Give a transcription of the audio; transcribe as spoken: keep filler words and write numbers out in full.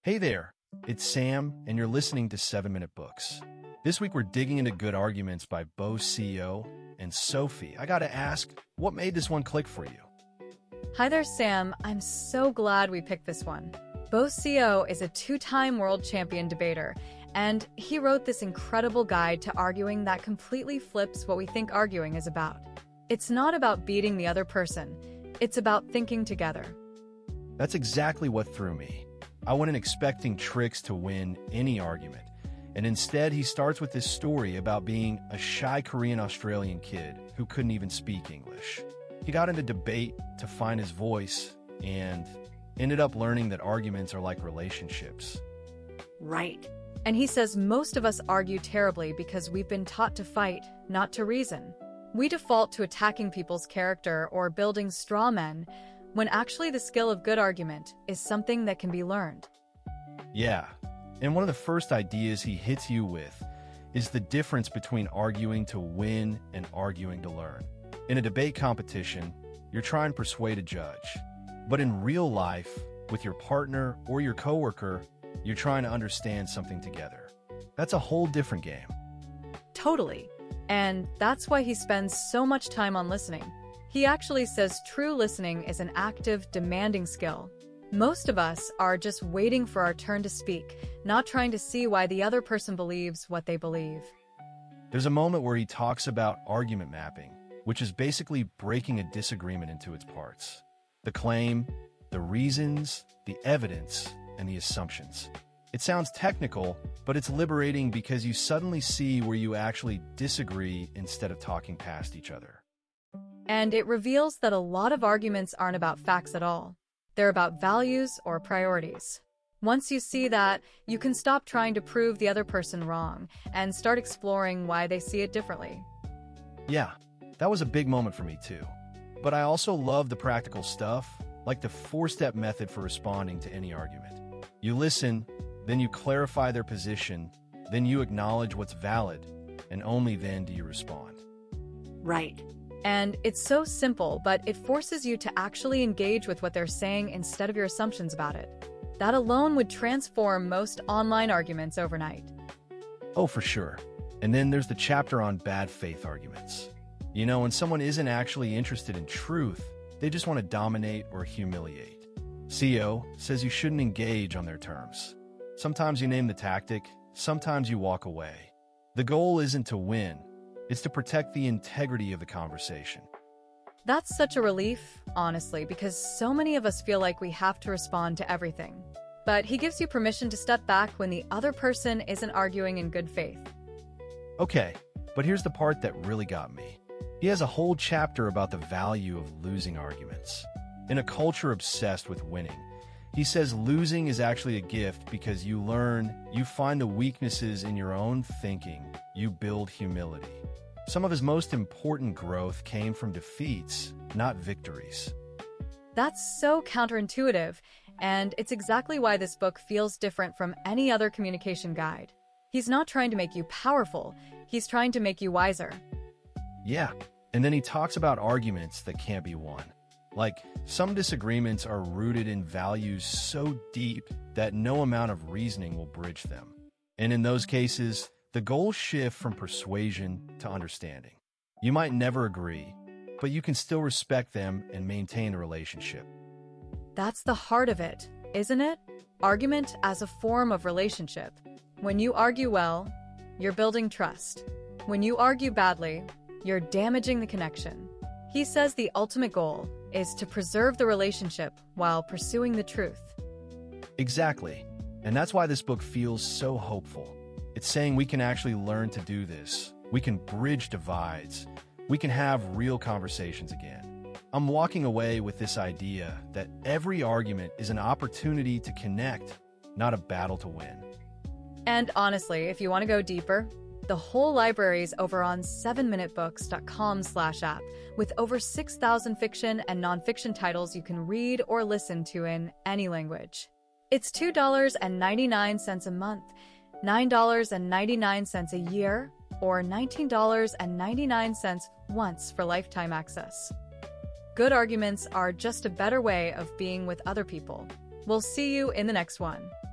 Hey there, it's Sam, and you're listening to seven minute Books. This week we're digging into Good Arguments by Bo C E O and Sophie. I gotta ask, what made this one click for you? Hi there, Sam. I'm so glad we picked this one. Bo C E O is a two-time world champion debater, and he wrote this incredible guide to arguing that completely flips what we think arguing is about. It's not about beating the other person. It's about thinking together. That's exactly what threw me. I went in expecting tricks to win any argument, and instead he starts with this story about being a shy Korean-Australian kid who couldn't even speak English. He got into debate to find his voice and ended up learning that arguments are like relationships. Right. And he says most of us argue terribly because we've been taught to fight, not to reason. We default to attacking people's character or building straw men, when actually the skill of good argument is something that can be learned. Yeah, and one of the first ideas he hits you with is the difference between arguing to win and arguing to learn. In a debate competition, you're trying to persuade a judge. But in real life, with your partner or your coworker, you're trying to understand something together. That's a whole different game. Totally. And that's why he spends so much time on listening. He actually says true listening is an active, demanding skill. Most of us are just waiting for our turn to speak, not trying to see why the other person believes what they believe. There's a moment where he talks about argument mapping, which is basically breaking a disagreement into its parts. The claim, the reasons, the evidence, and the assumptions. It sounds technical, but it's liberating because you suddenly see where you actually disagree instead of talking past each other. And it reveals that a lot of arguments aren't about facts at all. They're about values or priorities. Once you see that, you can stop trying to prove the other person wrong and start exploring why they see it differently. Yeah, that was a big moment for me too. But I also love the practical stuff, like the four-step method for responding to any argument. You listen, then you clarify their position, then you acknowledge what's valid, and only then do you respond. Right. And it's so simple, but it forces you to actually engage with what they're saying instead of your assumptions about it. That alone would transform most online arguments overnight. Oh, for sure. And then there's the chapter on bad faith arguments. You know, when someone isn't actually interested in truth, they just want to dominate or humiliate. C E O says you shouldn't engage on their terms. Sometimes you name the tactic, sometimes you walk away. The goal isn't to win. It's to protect the integrity of the conversation. That's such a relief, honestly, because so many of us feel like we have to respond to everything. But he gives you permission to step back when the other person isn't arguing in good faith. Okay, but here's the part that really got me. He has a whole chapter about the value of losing arguments. In a culture obsessed with winning, he says losing is actually a gift because you learn, you find the weaknesses in your own thinking, you build humility. Some of his most important growth came from defeats, not victories. That's so counterintuitive, and it's exactly why this book feels different from any other communication guide. He's not trying to make you powerful, he's trying to make you wiser. Yeah, and then he talks about arguments that can't be won. Like, some disagreements are rooted in values so deep that no amount of reasoning will bridge them. And in those cases, the goals shift from persuasion to understanding. You might never agree, but you can still respect them and maintain a relationship. That's the heart of it, isn't it? Argument as a form of relationship. When you argue well, you're building trust. When you argue badly, you're damaging the connection. He says the ultimate goal is to preserve the relationship while pursuing the truth. Exactly. And that's why this book feels so hopeful. It's saying we can actually learn to do this. We can bridge divides. We can have real conversations again. I'm walking away with this idea that every argument is an opportunity to connect, not a battle to win. And honestly, if you want to go deeper, the whole library is over on seven minute books dot com slash app with over six thousand fiction and nonfiction titles you can read or listen to in any language. It's two dollars and ninety-nine cents a month, nine dollars and ninety-nine cents a year, or nineteen dollars and ninety-nine cents once for lifetime access. Good arguments are just a better way of being with other people. We'll see you in the next one.